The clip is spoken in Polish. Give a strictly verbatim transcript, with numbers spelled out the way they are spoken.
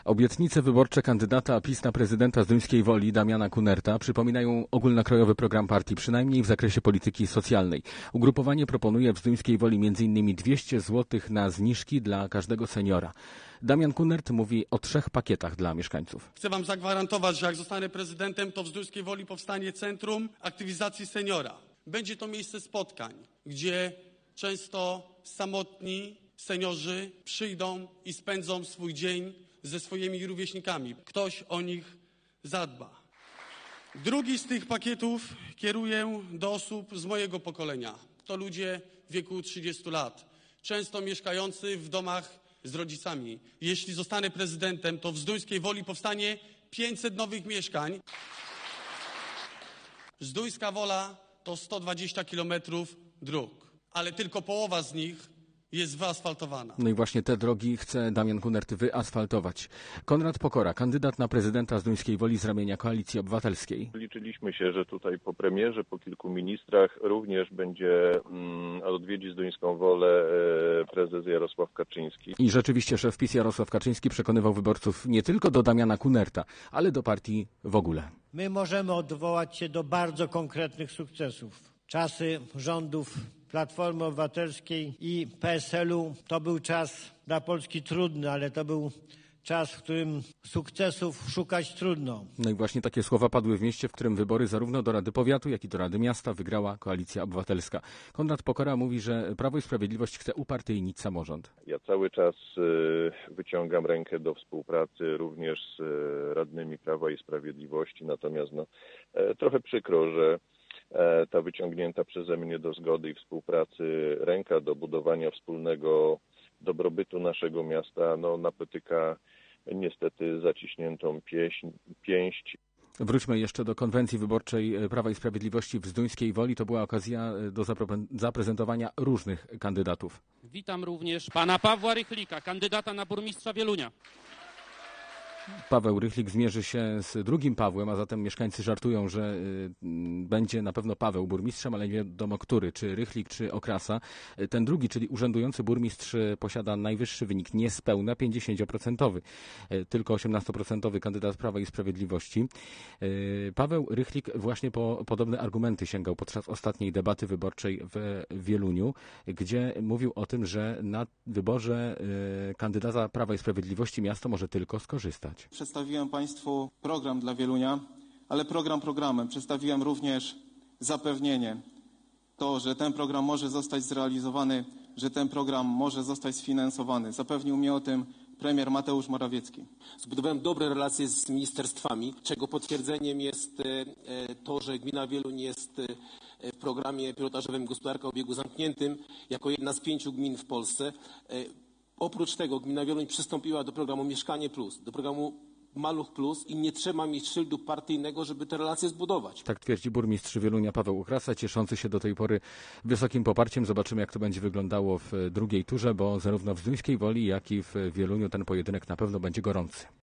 Obietnice wyborcze kandydata PiS na prezydenta Zduńskiej Woli Damiana Kunerta przypominają ogólnokrajowy program partii, przynajmniej w zakresie polityki socjalnej. Ugrupowanie proponuje w Zduńskiej Woli między innymi dwieście złotych na zniżki dla każdego seniora. Damian Kunert mówi o trzech pakietach dla mieszkańców. Chcę wam zagwarantować, że jak zostanę prezydentem, to w Zduńskiej Woli powstanie Centrum Aktywizacji Seniora. Będzie to miejsce spotkań, gdzie często samotni seniorzy przyjdą i spędzą swój dzień ze swoimi rówieśnikami. Ktoś o nich zadba. Drugi z tych pakietów kieruję do osób z mojego pokolenia. To ludzie w wieku trzydziestu lat, często mieszkający w domach z rodzicami. Jeśli zostanę prezydentem, to w Zduńskiej Woli powstanie pięćset nowych mieszkań. Zduńska Wola to sto dwadzieścia kilometrów dróg, ale tylko połowa z nich jest wyasfaltowana. No i właśnie te drogi chce Damian Kunert wyasfaltować. Konrad Pokora, kandydat na prezydenta Zduńskiej Woli z ramienia Koalicji Obywatelskiej. Liczyliśmy się, że tutaj po premierze, po kilku ministrach również będzie mm, odwiedzi Zduńską Wolę e, prezes Jarosław Kaczyński. I rzeczywiście szef PiS Jarosław Kaczyński przekonywał wyborców nie tylko do Damiana Kunerta, ale do partii w ogóle. My możemy odwołać się do bardzo konkretnych sukcesów. Czasy rządów Platformy Obywatelskiej i P S L u to był czas dla Polski trudny, ale to był czas, w którym sukcesów szukać trudno. No i właśnie takie słowa padły w mieście, w którym wybory zarówno do Rady Powiatu, jak i do Rady Miasta wygrała Koalicja Obywatelska. Konrad Pokora mówi, że Prawo i Sprawiedliwość chce upartyjnić samorząd. Ja cały czas y, wyciągam rękę do współpracy również z y, radnymi Prawa i Sprawiedliwości, natomiast no, e, trochę przykro, że ta wyciągnięta przeze mnie do zgody i współpracy ręka do budowania wspólnego dobrobytu naszego miasta no, napotyka niestety zaciśniętą pieśń, pięść. Wróćmy jeszcze do konwencji wyborczej Prawa i Sprawiedliwości w Zduńskiej Woli. To była okazja do zaprezentowania różnych kandydatów. Witam również pana Pawła Rychlika, kandydata na burmistrza Wielunia. Paweł Rychlik zmierzy się z drugim Pawłem, a zatem mieszkańcy żartują, że y, będzie na pewno Paweł burmistrzem, ale nie wiadomo który, czy Rychlik, czy Okrasa. Ten drugi, czyli urzędujący burmistrz, posiada najwyższy wynik, niespełna pięćdziesiąt procent, tylko osiemnaście procent kandydat Prawa i Sprawiedliwości. Y, Paweł Rychlik właśnie po podobne argumenty sięgał podczas ostatniej debaty wyborczej w Wieluniu, gdzie mówił o tym, że na wyborze y, kandydata Prawa i Sprawiedliwości miasto może tylko skorzystać. Przedstawiłem Państwu program dla Wielunia, ale program programem. Przedstawiłem również zapewnienie, to, że ten program może zostać zrealizowany, że ten program może zostać sfinansowany. Zapewnił mnie o tym premier Mateusz Morawiecki. Zbudowałem dobre relacje z ministerstwami, czego potwierdzeniem jest to, że gmina Wieluń jest w programie pilotażowym Gospodarka o obiegu zamkniętym jako jedna z pięciu gmin w Polsce. Oprócz tego gmina Wieluń przystąpiła do programu Mieszkanie Plus, do programu Maluch Plus i nie trzeba mieć szyldu partyjnego, żeby te relacje zbudować. Tak twierdzi burmistrz Wielunia Paweł Okrasa, cieszący się do tej pory wysokim poparciem. Zobaczymy, jak to będzie wyglądało w drugiej turze, bo zarówno w Zduńskiej Woli, jak i w Wieluniu ten pojedynek na pewno będzie gorący.